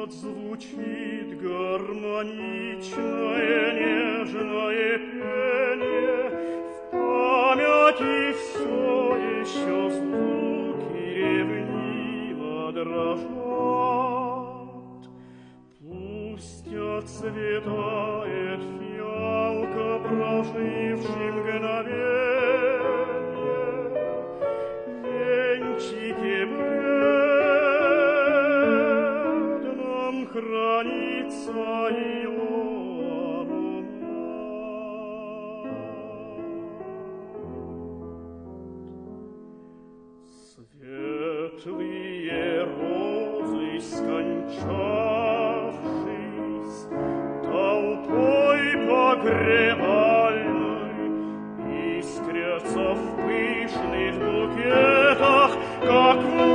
вот звучит гармоничное нежное пение, в памяти все еще звуки ревниво дрожат. Пусть отцветает фиалка, проживший мгновенье, венчики пред нам хранится ее аромат. Светлые розы, скончавшись, толпой погребальной искрятся в пышных букетах, как в